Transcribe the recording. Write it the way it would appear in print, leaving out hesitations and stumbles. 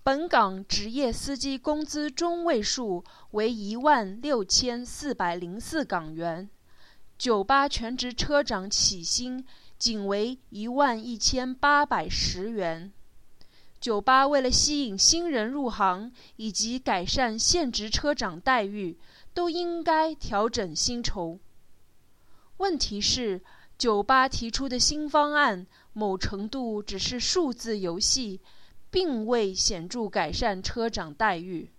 本港职业司机工资中位数为16404港元，九巴全职车长起薪仅为11810元。九巴为了吸引新人入行以及改善现职车长待遇，都应该调整薪酬。问题是，九巴提出的新方案某程度只是数字游戏，并未显著改善车长待遇。